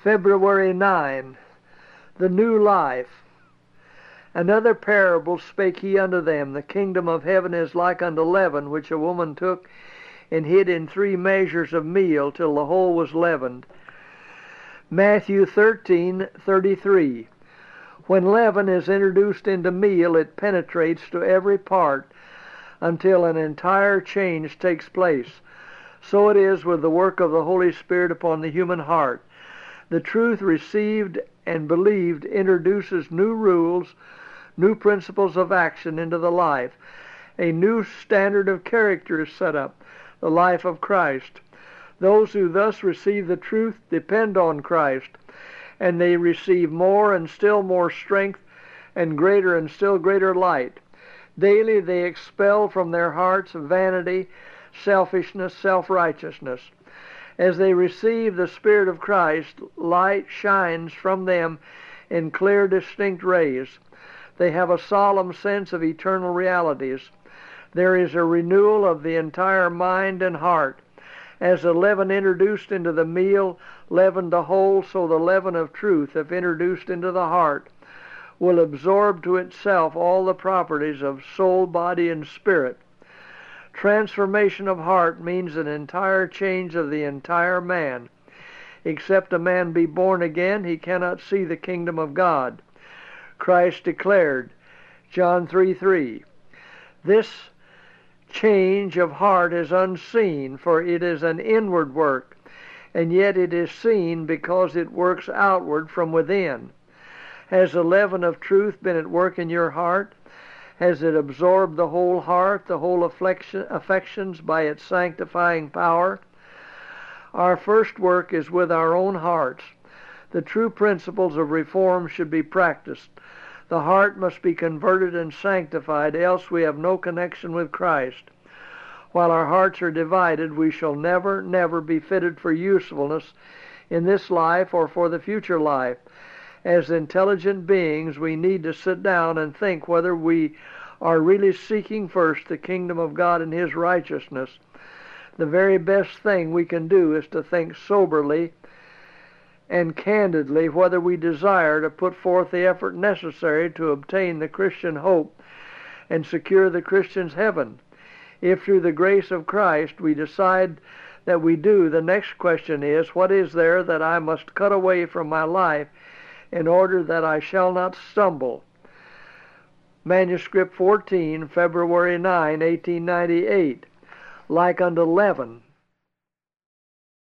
February 9, the new life. Another parable spake he unto them, The kingdom of heaven is like unto leaven, which a woman took and hid in 3 measures of meal, till the whole was leavened. Matthew 13:33. When leaven is introduced into meal, it penetrates to every part until an entire change takes place. So it is with the work of the Holy Spirit upon the human heart. The truth received and believed introduces new rules, new principles of action into the life. A new standard of character is set up, the life of Christ. Those who thus receive the truth depend on Christ, and they receive more and still more strength and greater and still greater light. Daily they expel from their hearts vanity, selfishness, self-righteousness. As they receive the Spirit of Christ, light shines from them in clear, distinct rays. They have a solemn sense of eternal realities. There is a renewal of the entire mind and heart. As the leaven introduced into the meal leavened the whole, so the leaven of truth, if introduced into the heart, will absorb to itself all the properties of soul, body, and spirit. Transformation of heart means an entire change of the entire man. Except a man be born again, he cannot see the kingdom of God. Christ declared, John 3:3, This change of heart is unseen, for it is an inward work, and yet it is seen because it works outward from within. Has the leaven of truth been at work in your heart? Has it absorbed the whole heart, the whole affections by its sanctifying power? Our first work is with our own hearts. The true principles of reform should be practiced. The heart must be converted and sanctified, else we have no connection with Christ. While our hearts are divided, we shall never, never be fitted for usefulness in this life or for the future life. As intelligent beings, we need to sit down and think whether we are really seeking first the kingdom of God and His righteousness. The very best thing we can do is to think soberly and candidly whether we desire to put forth the effort necessary to obtain the Christian hope and secure the Christian's heaven. If through the grace of Christ we decide that we do, the next question is, what is there that I must cut away from my life in order that I shall not stumble? Manuscript 14, February 9, 1898. Like unto leaven.